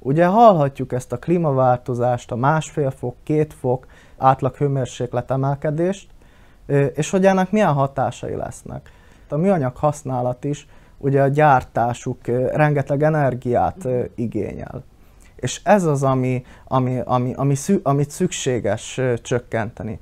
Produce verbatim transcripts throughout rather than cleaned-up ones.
Ugye hallhatjuk ezt a klímaváltozást, a másfél fok, két fok átlag hőmérséklet emelkedést, és hogy ennek milyen hatásai lesznek. A műanyag használat is, ugye a gyártásuk rengeteg energiát igényel. És ez az, ami, ami, ami, ami, amit szükséges csökkenteni.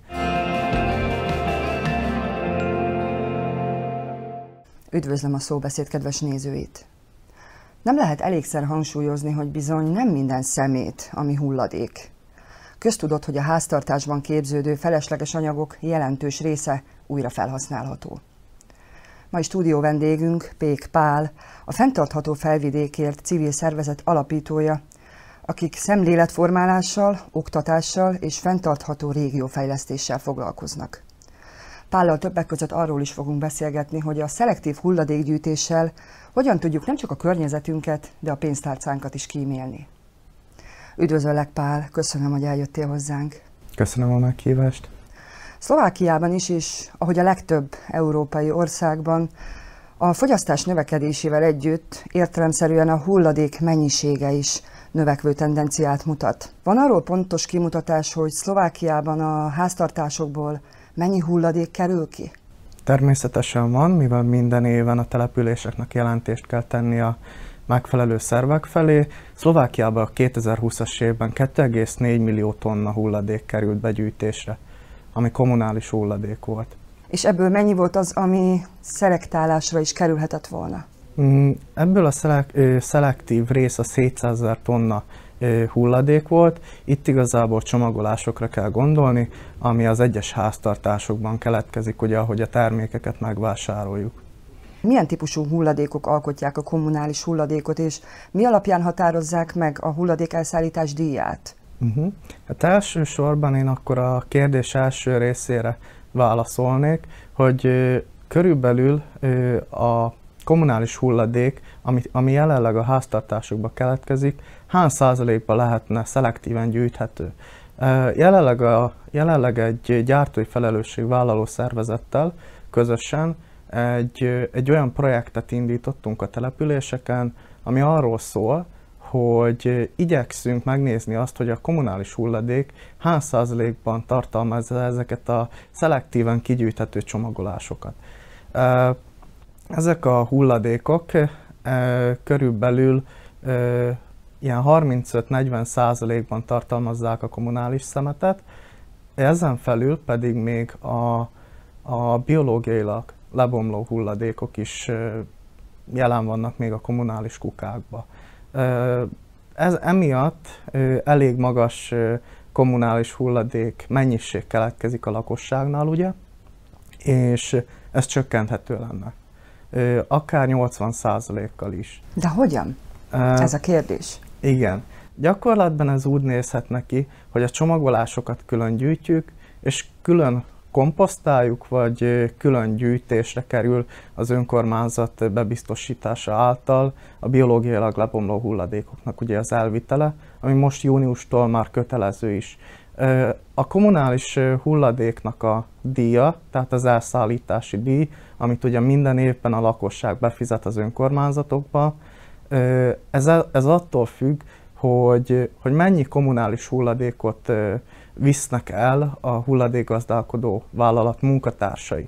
Üdvözlöm a Szóbeszéd kedves nézőit! Nem lehet elégszer hangsúlyozni, hogy bizony nem minden szemét, ami hulladék. Köztudott, hogy a háztartásban képződő felesleges anyagok jelentős része újra felhasználható. Mai stúdió vendégünk Pék Pál, a Fenntartható Felvidékért civil szervezet alapítója, akik szemléletformálással, oktatással és fenntartható régiófejlesztéssel foglalkoznak. Pállal többek között arról is fogunk beszélgetni, hogy a szelektív hulladékgyűjtéssel hogyan tudjuk nem csak a környezetünket, de a pénztárcánkat is kímélni. Üdvözöllek, Pál, köszönöm, hogy eljöttél hozzánk. Köszönöm a meghívást. Szlovákiában is, és ahogy a legtöbb európai országban, a fogyasztás növekedésével együtt értelemszerűen a hulladék mennyisége is növekvő tendenciát mutat. Van arról pontos kimutatás, hogy Szlovákiában a háztartásokból mennyi hulladék kerül ki? Természetesen van, mivel minden éven a településeknek jelentést kell tenni a megfelelő szervek felé. Szlovákiában a kétezer-húszas évben két egész négy millió tonna hulladék került begyűjtésre, ami kommunális hulladék volt. És ebből mennyi volt az, ami szelektálásra is kerülhetett volna? Ebből a szelek, szelektív rész a hétszázezer tonna hulladék volt. Itt igazából csomagolásokra kell gondolni, ami az egyes háztartásokban keletkezik, ugye, ahogy a termékeket megvásároljuk. Milyen típusú hulladékok alkotják a kommunális hulladékot, és mi alapján határozzák meg a hulladék elszállítás díját? Uh-huh. Hát elsősorban én akkor a kérdés első részére válaszolnék, hogy ö, körülbelül ö, a kommunális hulladék, ami, ami jelenleg a háztartásokba keletkezik, hány százalékban lehetne szelektíven gyűjthető. Jelenleg, a, jelenleg egy gyártói felelősségvállaló szervezettel közösen egy, egy olyan projektet indítottunk a településeken, ami arról szól, hogy igyekszünk megnézni azt, hogy a kommunális hulladék hány százalékban tartalmazza ezeket a szelektíven kigyűjthető csomagolásokat. Ezek a hulladékok e, körülbelül e, ilyen harmincöt-negyven százalékban tartalmazzák a kommunális szemetet, ezen felül pedig még a, a biológiailag lebomló hulladékok is e, jelen vannak még a kommunális kukákba. E, ez emiatt e, elég magas e, kommunális hulladék mennyiség keletkezik a lakosságnál, ugye, és ez csökkenthető lenne. Akár nyolcvan százalékkal is. De hogyan? Uh, ez a kérdés. Igen. Gyakorlatban ez úgy nézhet neki, hogy a csomagolásokat külön gyűjtjük, és külön komposztáljuk, vagy külön gyűjtésre kerül az önkormányzat bebiztosítása által a biológiailag lebomló hulladékoknak ugye az elvitele, ami most júniustól már kötelező is. A kommunális hulladéknek a díja, tehát az elszállítási díj, amit ugye minden évben a lakosság befizet az önkormányzatokba, ez, ez attól függ, hogy, hogy mennyi kommunális hulladékot visznek el a hulladékgazdálkodó vállalat munkatársai.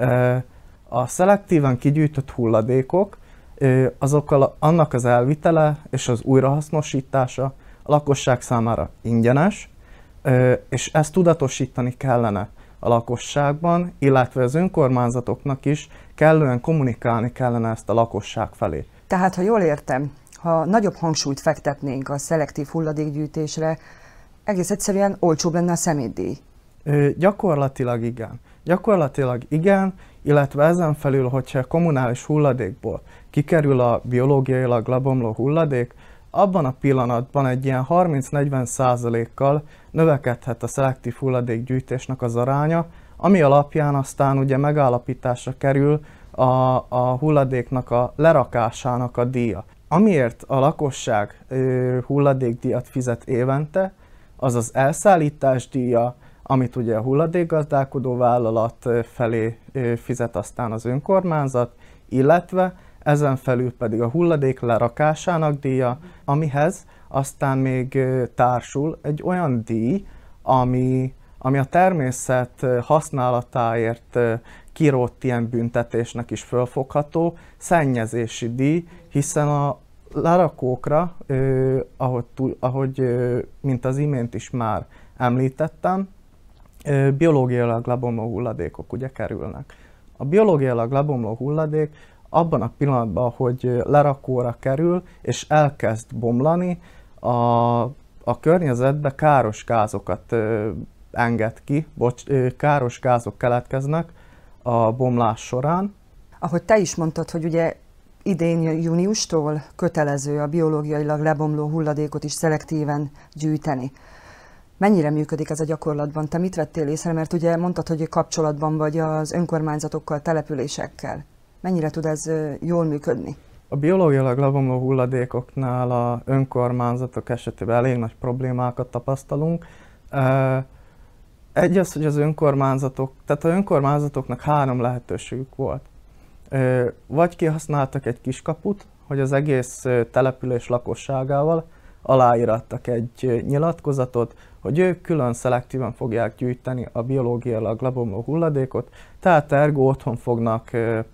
A szelektíven kigyűjtött hulladékok, azokkal annak az elvitele és az újrahasznosítása a lakosság számára ingyenes, és ezt tudatosítani kellene a lakosságban, illetve az önkormányzatoknak is kellően kommunikálni kellene ezt a lakosság felé. Tehát, ha jól értem, ha nagyobb hangsúlyt fektetnénk a szelektív hulladékgyűjtésre, egész egyszerűen olcsóbb lenne a szemétdíj? Gyakorlatilag igen. Gyakorlatilag igen, illetve ezen felül, hogyha a kommunális hulladékból kikerül a biológiailag lebomló hulladék, abban a pillanatban egy ilyen harminc-negyven százalékkal növekedhet a szelektív hulladékgyűjtésnek az aránya, ami alapján aztán ugye megállapításra kerül a, a hulladéknak a lerakásának a díja. Amiért a lakosság ö, hulladékdíjat fizet évente, az az elszállítás díja, amit ugye a hulladékgazdálkodó vállalat felé ö, fizet aztán az önkormányzat, illetve ezen felül pedig a hulladék lerakásának díja, amihez aztán még társul egy olyan díj, ami, ami a természet használatáért kirótt ilyen büntetésnek is fölfogható, szennyezési díj, hiszen a lerakókra, eh, ahogy, ahogy eh, mint az imént is már említettem, eh, biológiailag lebomló hulladékok ugye kerülnek. A biológiailag lebomló hulladék abban a pillanatban, hogy lerakóra kerül és elkezd bomlani, a, a környezetbe káros gázokat eh, enged ki, bocs, eh, káros gázok keletkeznek a bomlás során. Ahogy te is mondtad, hogy ugye idén júniustól kötelező a biológiailag lebomló hulladékot is szelektíven gyűjteni. Mennyire működik ez a gyakorlatban? Te mit vettél észre? Mert ugye mondtad, hogy kapcsolatban vagy az önkormányzatokkal, településekkel. Mennyire tud ez jól működni? A biológiailag lebomló hulladékoknál a önkormányzatok esetében elég nagy problémákat tapasztalunk. Egy az, hogy az önkormányzatok, tehát az önkormányzatoknak három lehetőségük volt. Vagy kihasználtak egy kiskaput, hogy az egész település lakosságával aláírattak egy nyilatkozatot, hogy ők külön szelektíven fogják gyűjteni a biológiailag lebomló hulladékot, tehát ergo otthon fognak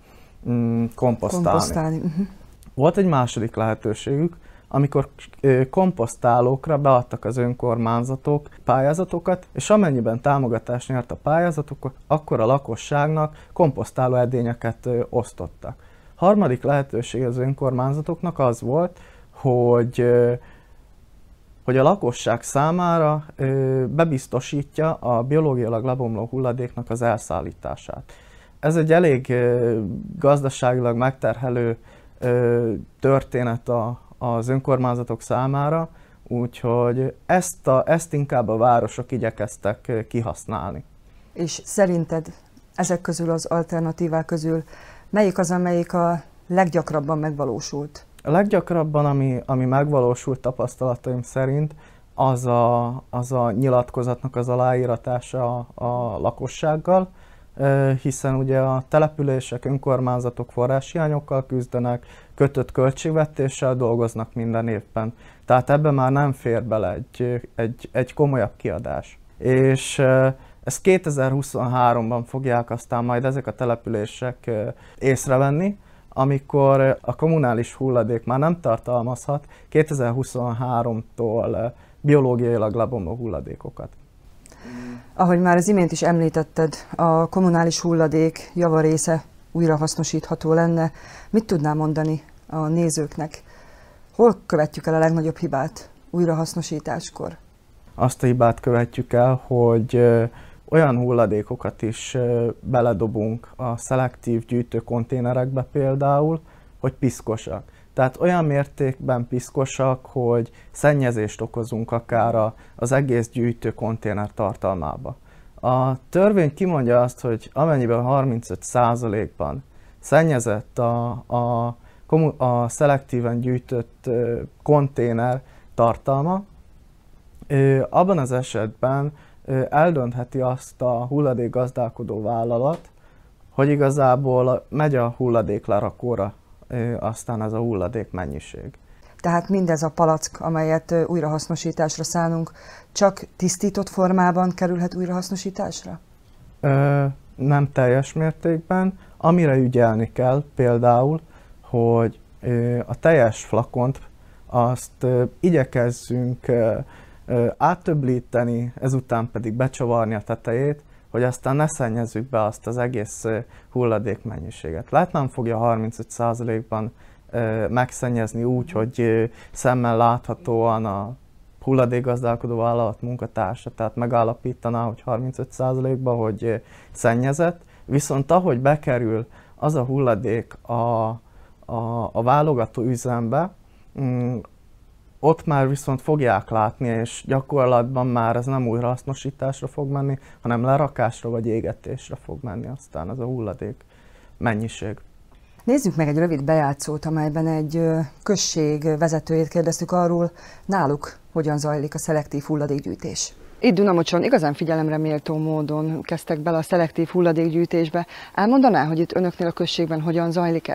mm, komposztálni. komposztálni. Uh-huh. Volt egy második lehetőségük, amikor komposztálókra beadtak az önkormányzatok pályázatokat, és amennyiben támogatást nyert a pályázatok, akkor a lakosságnak komposztáló edényeket osztottak. Harmadik lehetőség az önkormányzatoknak az volt, hogy, hogy a lakosság számára bebiztosítja a biológiailag lebomló hulladéknak az elszállítását. Ez egy elég gazdaságilag megterhelő történet a az önkormányzatok számára, úgyhogy ezt, a, ezt inkább a városok igyekeztek kihasználni. És szerinted ezek közül az alternatívák közül melyik az, amelyik a leggyakrabban megvalósult? A leggyakrabban, ami, ami megvalósult tapasztalataim szerint, az a, az a nyilatkozatnak az aláíratása a, a lakossággal, hiszen ugye a települések, önkormányzatok forráshiányokkal küzdenek, kötött költségvetéssel dolgoznak minden évben. Tehát ebben már nem fér bele egy, egy, egy komolyabb kiadás. És ezt kétezer-huszonháromban fogják aztán majd ezek a települések észrevenni, amikor a kommunális hulladék már nem tartalmazhat kétezer-huszonháromtól biológiailag lebomló hulladékokat. Ahogy már az imént is említetted, a kommunális hulladék javarésze újrahasznosítható lenne. Mit tudnál mondani a nézőknek? Hol követjük el a legnagyobb hibát újrahasznosításkor? Azt a hibát követjük el, hogy olyan hulladékokat is beledobunk a szelektív gyűjtőkonténerekbe például, hogy piszkosak. Tehát olyan mértékben piszkosak, hogy szennyezést okozunk akár az egész gyűjtőkonténer tartalmába. A törvény kimondja azt, hogy amennyiben harmincöt százalékban szennyezett a, a, a szelektíven gyűjtött konténer tartalma, abban az esetben eldöntheti azt a hulladékgazdálkodó vállalat, hogy igazából megy a hulladék lerakóra aztán ez a hulladék mennyiség. Tehát mindez a palack, amelyet újrahasznosításra szánunk, csak tisztított formában kerülhet újrahasznosításra? Ö, nem teljes mértékben. Amire ügyelni kell például, hogy ö, a teljes flakont azt ö, igyekezzünk ö, ö, áttöblíteni, ezután pedig becsavarni a tetejét, hogy aztán ne szennyezzük be azt az egész hulladék mennyiséget. Lehet nem fogja harmincöt százalékban megszennyezni úgy, hogy szemmel láthatóan a hulladékgazdálkodó vállalat munkatársa, tehát megállapítaná, hogy harmincöt százalékban, hogy szennyezett, viszont ahogy bekerül az a hulladék a, a, a válogató üzembe, ott már viszont fogják látni, és gyakorlatban már ez nem újrahasznosításra fog menni, hanem lerakásra vagy égetésre fog menni aztán az a hulladék mennyiség. Nézzük meg egy rövid bejátszót, amelyben egy község vezetőjét kérdeztük arról, náluk hogyan zajlik a szelektív hulladékgyűjtés. Itt Dunamocson igazán figyelemre méltó módon kezdtek bele a szelektív hulladékgyűjtésbe. Elmondaná, hogy itt önöknél a községben hogyan zajlik ez?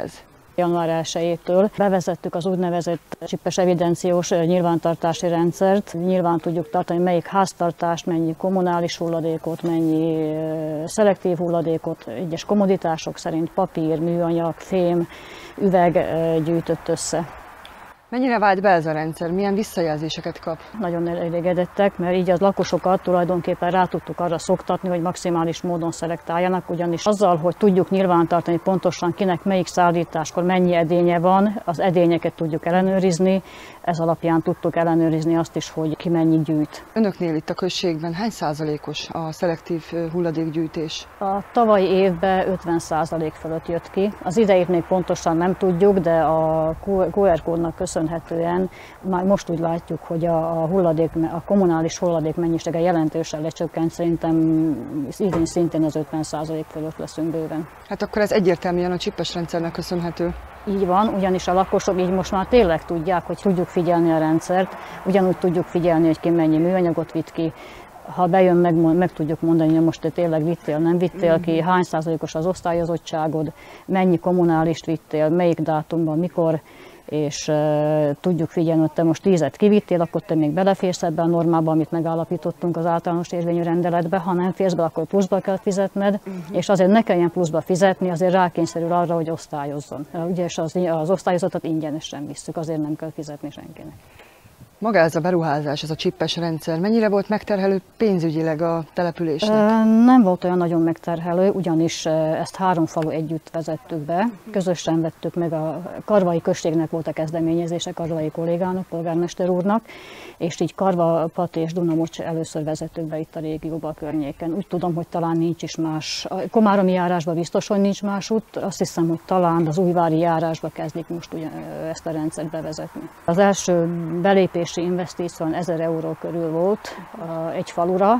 január elsejétől bevezettük az úgynevezett csippes evidenciós nyilvántartási rendszert. Nyilván tudjuk tartani, melyik háztartást, mennyi kommunális hulladékot, mennyi szelektív hulladékot, egyes komoditások szerint papír, műanyag, fém, üveg gyűjtött össze. Mennyire vált be ez a rendszer? Milyen visszajelzéseket kap? Nagyon elégedettek, mert így az lakosokat tulajdonképpen rá tudtuk arra szoktatni, hogy maximális módon szelektáljanak, ugyanis azzal, hogy tudjuk nyilvántartani pontosan kinek melyik szállításkor mennyi edénye van, az edényeket tudjuk ellenőrizni, ez alapján tudtuk ellenőrizni azt is, hogy ki mennyi gyűjt. Önöknél itt a községben hány százalékos a szelektív hulladékgyűjtés? A tavalyi évben ötven százalék fölött jött ki. Az idejét még pontosan nem tudjuk, de a kú er kódnak köszönhetően már most úgy látjuk, hogy a, hulladék, a kommunális hulladék mennyisége jelentősen lecsökkent, szerintem idén szintén az ötven százalék fölött leszünk bőven. Hát akkor ez egyértelműen a csippes rendszernek köszönhető. Így van, ugyanis a lakosok így most már tényleg tudják, hogy tudjuk figyelni a rendszert, ugyanúgy tudjuk figyelni, hogy ki mennyi műanyagot vitt ki. Ha bejön, meg, meg tudjuk mondani, hogy most te tényleg vittél, nem vittél ki, hány százalékos az osztályozottságod, mennyi kommunálist vittél, melyik dátumban, mikor, és uh, tudjuk figyelni, hogy te most tízet kivittél, akkor te még beleférsz ebbe a normába, amit megállapítottunk az általános érvényű rendeletbe, ha nem férsz be, akkor pluszba kell fizetned, uh-huh. és azért ne kelljen pluszba fizetni, azért rákényszerül arra, hogy osztályozzon. Ugye az, az osztályozatát ingyenesen visszük, azért nem kell fizetni senkinek. Maga ez a beruházás, ez a csippes rendszer, mennyire volt megterhelő pénzügyileg a településnek? Nem volt olyan nagyon megterhelő, ugyanis ezt három falu együtt vezettük be. Közösen vettük meg, a Karvai községnek volt a kezdeményezése, Karvai kollégának, polgármester úrnak, és így Karva, Pat és Dunamocs először vezettük be itt a régióba, a környéken. Úgy tudom, hogy talán nincs is más. A komáromi járásban biztos, hogy nincs más út. Azt hiszem, hogy talán az újvári járásba kezdik most ugye ezt a rendszert bevezetni. Az első belépés investíció ezer euró körül volt egy falura,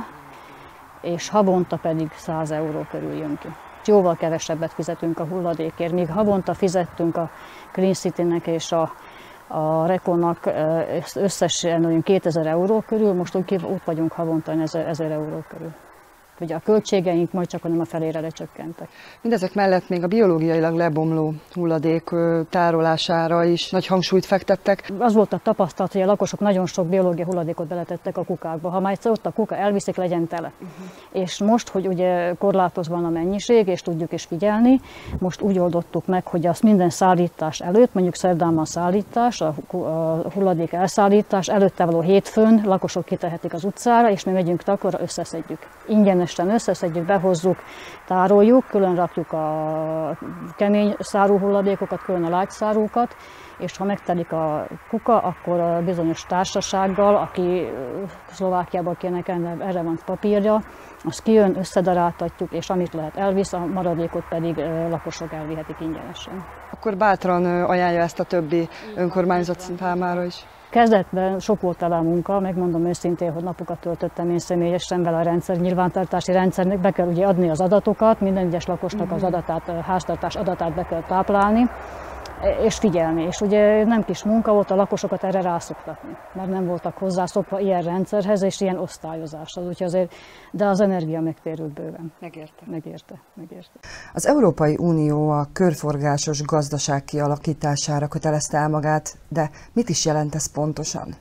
és havonta pedig száz euró körül jön ki. Jóval kevesebbet fizetünk a hulladékért, míg havonta fizettünk a Clean City-nek és a, a Reconnak összesen olyan kétezer euró körül, most úgy, úgy vagyunk havonta ezer euró körül. Ugye a költségeink majd csak nem a felére lecsökkentek. Mindezek mellett még a biológiailag lebomló hulladék tárolására is nagy hangsúlyt fektettek. Az volt a tapasztalat, hogy a lakosok nagyon sok biológiai hulladékot beletettek a kukákba. Ha már egyszer ott a kuka elviszik, legyen tele. Uh-huh. És most, hogy ugye korlátozva van a mennyiség, és tudjuk is figyelni, most úgy oldottuk meg, hogy azt minden szállítás előtt, mondjuk szerdán van szállítás, a hulladék elszállítás, előtte való hétfőn lakosok kitehetik az utcára, és mi megyünk akkor összeszedjük. Ingyenes összeszedjük, behozzuk, tároljuk, külön rakjuk a kemény szárú hulladékokat, külön a lágy szárukat, és ha megtelik a kuka, akkor a bizonyos társasággal, aki Szlovákiából kéne, erre van papírja, azt kijön, összedaráltatjuk, és amit lehet elvisz, a maradékot pedig lakosok elvihetik ingyenesen. Akkor bátran ajánlja ezt a többi önkormányzat számára is? Kezdetben sok volt el a munka, megmondom őszintén, hogy napokat töltöttem én személyesen vele a rendszer, nyilvántartási rendszernek, be kell ugye adni az adatokat, minden egyes lakosnak az adatát, a háztartás adatát be kell táplálni, és figyelni. És ugye nem kis munka volt a lakosokat erre rászoktatni, mert nem voltak hozzászokva ilyen rendszerhez és ilyen osztályozáshoz. Úgyhogy azért, de az energia megtérült bőven. Megérte. Megérte. Megérte. Az Európai Unió a körforgásos gazdaság kialakítására kötelezte el magát, de mit is jelent ez pontosan?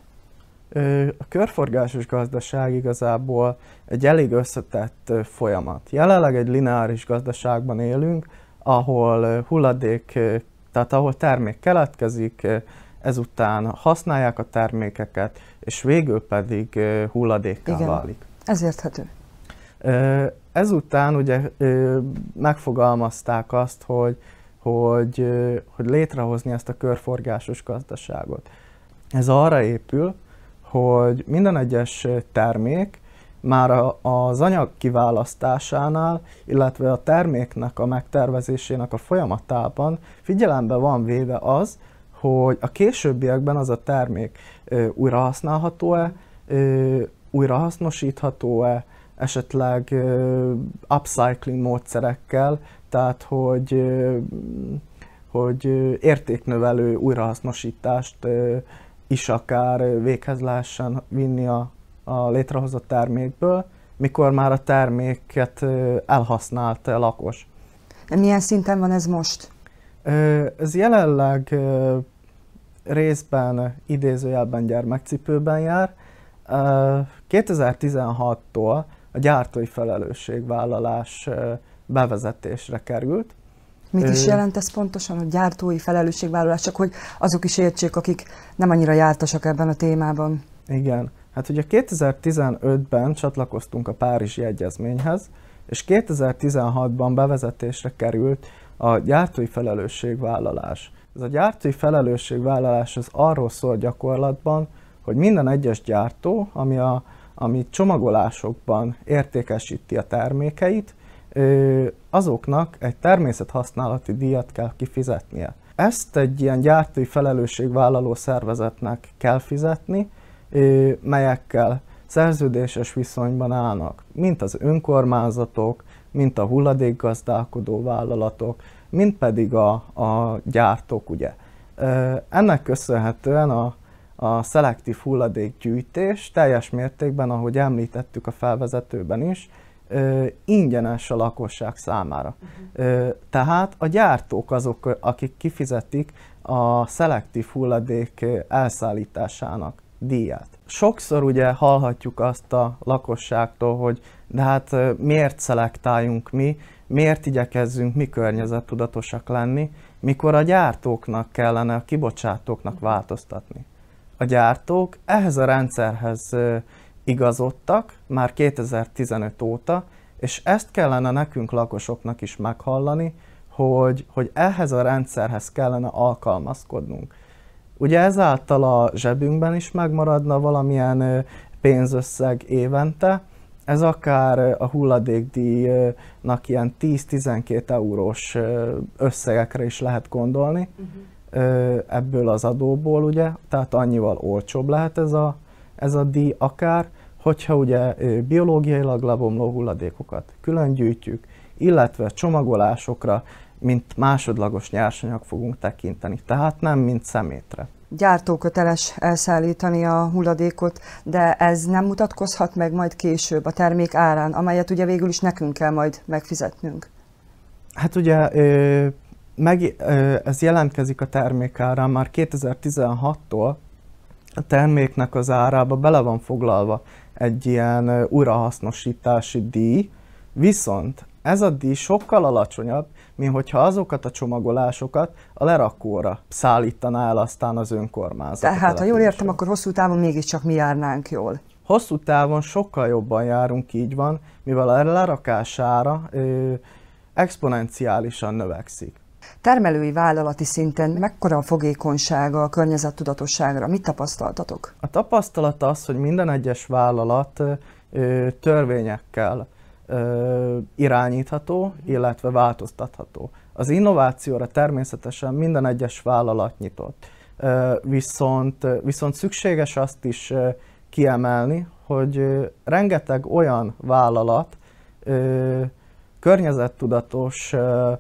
A körforgásos gazdaság igazából egy elég összetett folyamat. Jelenleg egy lineáris gazdaságban élünk, ahol hulladék, tehát ahol termék keletkezik, ezután használják a termékeket, és végül pedig hulladékká Igen, válik. Ez érthető. Ezután ugye megfogalmazták azt, hogy, hogy, hogy létrehozni ezt a körforgásos gazdaságot. Ez arra épül, hogy minden egyes termék már az anyag kiválasztásánál, illetve a terméknek a megtervezésének a folyamatában figyelembe van véve az, hogy a későbbiekben az a termék újrahasználható-e, újrahasznosítható-e, esetleg upcycling módszerekkel, tehát hogy, hogy értéknövelő újrahasznosítást is akár véghez lehessen vinni a, a létrehozott termékből, mikor már a terméket elhasználta a lakos. De milyen szinten van ez most? Ez jelenleg részben idézőjelben gyermekcipőben jár. kétezer-tizenhattól a gyártói felelősségvállalás bevezetésre került. Mit is jelent ez pontosan, a gyártói felelősségvállalás, csak hogy azok is értsék, akik nem annyira jártasak ebben a témában? Igen, hát ugye kétezer-tizenötben csatlakoztunk a Párizsi Egyezményhez, és kétezer-tizenhatban bevezetésre került a gyártói felelősségvállalás. Ez a gyártói felelősségvállalás az arról szól gyakorlatban, hogy minden egyes gyártó, ami, a, ami csomagolásokban értékesíti a termékeit, azoknak egy természethasználati díjat kell kifizetnie. Ezt egy ilyen gyártói felelősségvállaló szervezetnek kell fizetni, melyekkel szerződéses viszonyban állnak, mint az önkormányzatok, mint a hulladékgazdálkodó vállalatok, mint pedig a, a gyártók, ugye. Ennek köszönhetően a, a szelektív hulladékgyűjtés teljes mértékben, ahogy említettük a felvezetőben is, ingyenes a lakosság számára. Uh-huh. Tehát a gyártók azok, akik kifizetik a szelektív hulladék elszállításának díját. Sokszor ugye hallhatjuk azt a lakosságtól, hogy de hát miért szelektáljunk mi, miért igyekezzünk mi környezettudatosak lenni, mikor a gyártóknak kellene a kibocsátóknak változtatni. A gyártók ehhez a rendszerhez igazodtak már kétezer-tizenöt óta, és ezt kellene nekünk lakosoknak is meghallani, hogy, hogy ehhez a rendszerhez kellene alkalmazkodnunk. Ugye ezáltal a zsebünkben is megmaradna valamilyen pénzösszeg évente, ez akár a hulladékdíjnak ilyen tíz-tizenkét eurós összegekre is lehet gondolni, uh-huh. ebből az adóból, ugye, tehát annyival olcsóbb lehet ez a, ez a díj akár, hogyha ugye biológiailag lebomló hulladékokat külön gyűjtjük, illetve csomagolásokra, mint másodlagos nyersanyag fogunk tekinteni, tehát nem mint szemétre. Gyártó köteles elszállítani a hulladékot, de ez nem mutatkozhat meg majd később a termék árán, amelyet ugye végül is nekünk kell majd megfizetnünk? Hát ugye meg, ez jelentkezik a termék árán már kétezer-tizenhattól, a terméknek az árába bele van foglalva egy ilyen újrahasznosítási díj, viszont ez a díj sokkal alacsonyabb, mint hogyha azokat a csomagolásokat a lerakóra szállítaná el aztán az önkormányzat. Tehát, ha jól értem, akkor hosszú távon mégiscsak mi járnánk jól. Hosszú távon sokkal jobban járunk, így van, mivel a lerakására ö, exponenciálisan növekszik. Termelői vállalati szinten mekkora a fogékonysága a környezettudatosságra? Mit tapasztaltatok? A tapasztalat az, hogy minden egyes vállalat ö, törvényekkel ö, irányítható, illetve változtatható. Az innovációra természetesen minden egyes vállalat nyitott. Ö, viszont, viszont szükséges azt is ö, kiemelni, hogy ö, rengeteg olyan vállalat ö, környezettudatos ö,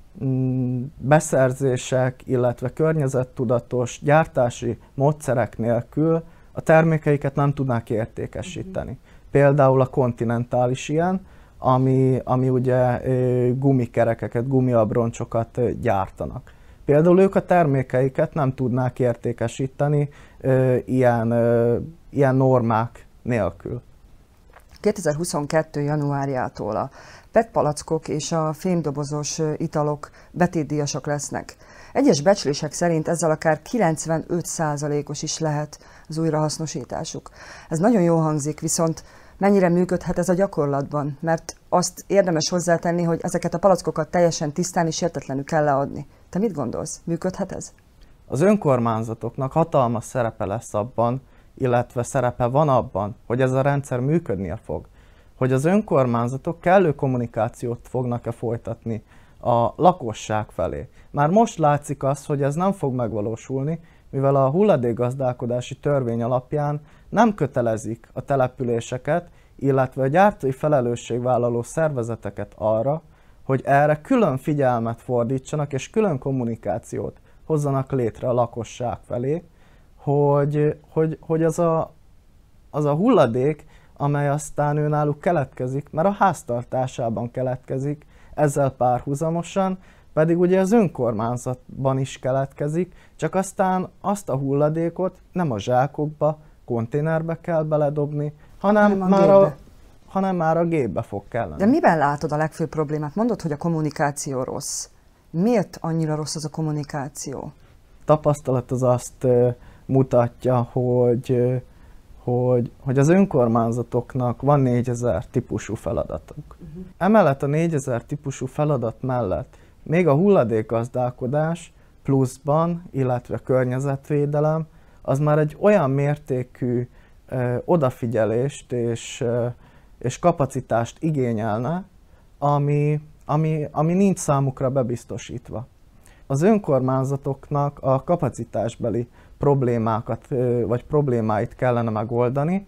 beszerzések, illetve környezettudatos gyártási módszerek nélkül a termékeiket nem tudnák értékesíteni. Például a Continental is ilyen, ami, ami ugye gumikerekeket, gumiabroncsokat gyártanak. Például ők a termékeiket nem tudnák értékesíteni ilyen, ilyen normák nélkül. kétezer-huszonkettő. januárjától a pé é té palackok és a fémdobozos italok betétdíjasak lesznek. Egyes becslések szerint ezzel akár kilencvenöt százalékos is lehet az újrahasznosításuk. Ez nagyon jól hangzik, viszont mennyire működhet ez a gyakorlatban? Mert azt érdemes hozzátenni, hogy ezeket a palackokat teljesen tisztán és értetlenül kell leadni. Te mit gondolsz? Működhet ez? Az önkormányzatoknak hatalmas szerepe lesz abban, illetve szerepe van abban, hogy ez a rendszer működnie fog. Hogy az önkormányzatok kellő kommunikációt fognak-e folytatni a lakosság felé. Már most látszik az, hogy ez nem fog megvalósulni, mivel a hulladékgazdálkodási törvény alapján nem kötelezik a településeket, illetve a gyártói felelősségvállaló szervezeteket arra, hogy erre külön figyelmet fordítsanak és külön kommunikációt hozzanak létre a lakosság felé, hogy, hogy, hogy az, a, az a hulladék, amely aztán őnáluk keletkezik, mert a háztartásában keletkezik, ezzel párhuzamosan pedig ugye az önkormányzatban is keletkezik, csak aztán azt a hulladékot nem a zsákokba, konténerbe kell beledobni, hanem, hanem, a, már a, hanem már a gépbe fog kelleni. De miben látod a legfőbb problémát? Mondod, hogy a kommunikáció rossz. Miért annyira rossz az a kommunikáció? Tapasztalat az azt mutatja, hogy, hogy, hogy az önkormányzatoknak van négyezer típusú feladatuk. Uh-huh. Emellett a négyezer típusú feladat mellett még a hulladékgazdálkodás pluszban, illetve környezetvédelem, az már egy olyan mértékű ö, odafigyelést és, ö, és kapacitást igényelne, ami, ami, ami nincs számukra bebiztosítva. Az önkormányzatoknak a kapacitásbeli problémákat ö, vagy problémáit kellene megoldani,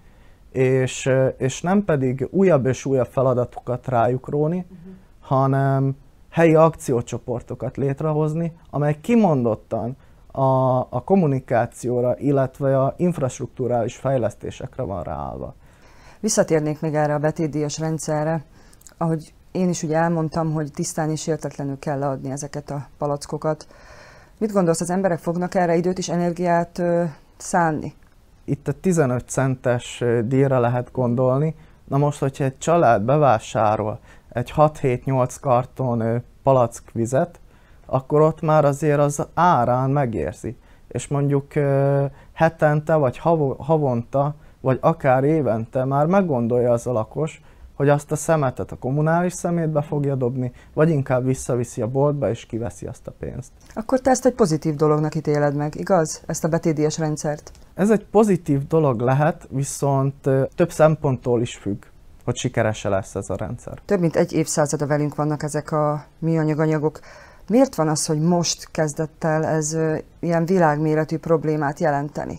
és, ö, és nem pedig újabb és újabb feladatokat rájuk róni, uh-huh. hanem helyi akciócsoportokat létrehozni, amely kimondottan a, a kommunikációra, illetve a infrastrukturális fejlesztésekre van ráállva. Visszatérnék még erre a betétdíjas rendszerre. Ahogy én is ugye elmondtam, hogy tisztán és értetlenül kell leadni ezeket a palackokat. Mit gondolsz, az emberek fognak erre időt és energiát ö, szánni? Itt a tizenöt centes díjra lehet gondolni. Na most, hogyha egy család bevásárol egy hat-hét-nyolc karton palackvizet, akkor ott már azért az árán megérzi. És mondjuk uh, hetente, vagy havonta, vagy akár évente már meggondolja az a lakos, hogy azt a szemetet a kommunális szemétbe fogja dobni, vagy inkább visszaviszi a boltba és kiveszi azt a pénzt. Akkor te ezt egy pozitív dolognak ítéled meg, igaz? Ezt a betétdíjas rendszert? Ez egy pozitív dolog lehet, viszont uh, több szemponttól is függ, hogy sikeres lesz ez a rendszer. Több mint egy évszázada velünk vannak ezek a műanyag anyagok. Miért van az, hogy most kezdett el ez ö, ilyen világméretű problémát jelenteni?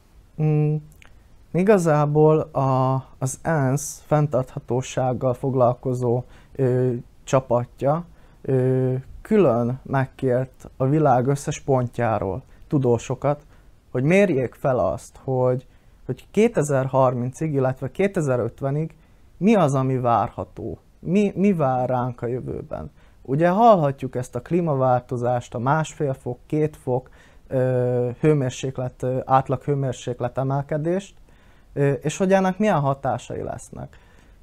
Mm, igazából a, az ENSZ fenntarthatósággal foglalkozó ö, csapatja ö, külön megkért a világ összes pontjáról tudósokat, hogy mérjék fel azt, hogy, hogy kétezer-harmincig, illetve kétezer-ötvenig mi az, ami várható, mi, mi vár ránk a jövőben. Ugye hallhatjuk ezt a klímaváltozást, a másfél fok, két fok ö, hőmérséklet, ö, átlag hőmérséklet emelkedést, ö, és hogy ennek milyen hatásai lesznek.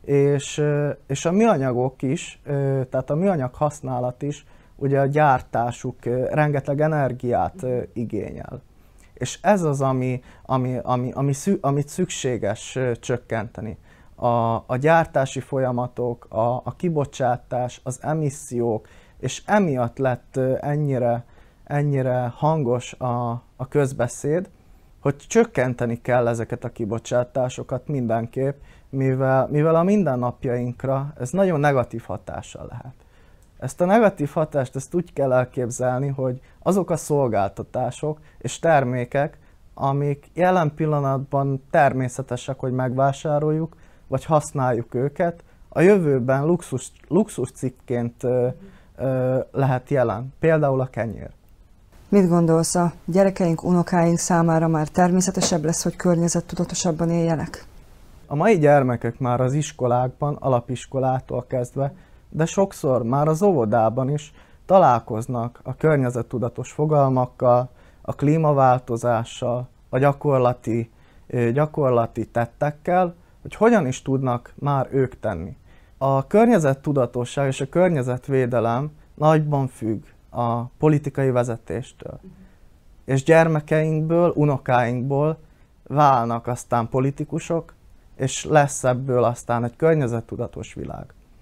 És, ö, és a műanyagok is, ö, tehát a műanyag használat is, ugye a gyártásuk ö, rengeteg energiát ö, igényel. És ez az, ami, ami, ami, ami szü, amit szükséges ö, csökkenteni. A, a gyártási folyamatok, a, a kibocsátás, az emissziók, és emiatt lett ennyire, ennyire hangos a, a közbeszéd, hogy csökkenteni kell ezeket a kibocsátásokat mindenképp, mivel, mivel a mindennapjainkra ez nagyon negatív hatással lehet. Ezt a negatív hatást ezt úgy kell elképzelni, hogy azok a szolgáltatások és termékek, amik jelen pillanatban természetesek, hogy megvásároljuk, vagy használjuk őket, a jövőben luxus, luxuscikként ö, ö, lehet jelen, például a kenyér. Mit gondolsz, a gyerekeink, unokáink számára már természetesebb lesz, hogy környezettudatosabban éljenek? A mai gyermekek már az iskolákban, alapiskolától kezdve, de sokszor már az óvodában is találkoznak a környezettudatos fogalmakkal, a klímaváltozással, a gyakorlati, gyakorlati tettekkel, hogy hogyan is tudnak már ők tenni. A környezettudatosság és a környezetvédelem nagyban függ a politikai vezetéstől. Uh-huh. És gyermekeinkből, unokáinkból válnak aztán politikusok, és lesz ebből aztán egy környezettudatos világ.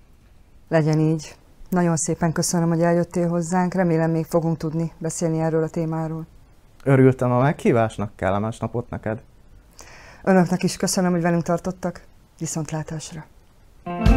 Legyen így. Nagyon szépen köszönöm, hogy eljöttél hozzánk. Remélem még fogunk tudni beszélni erről a témáról. Örültem a meghívásnak, kellemes napot neked! Önöknek is köszönöm, hogy velünk tartottak. Viszontlátásra!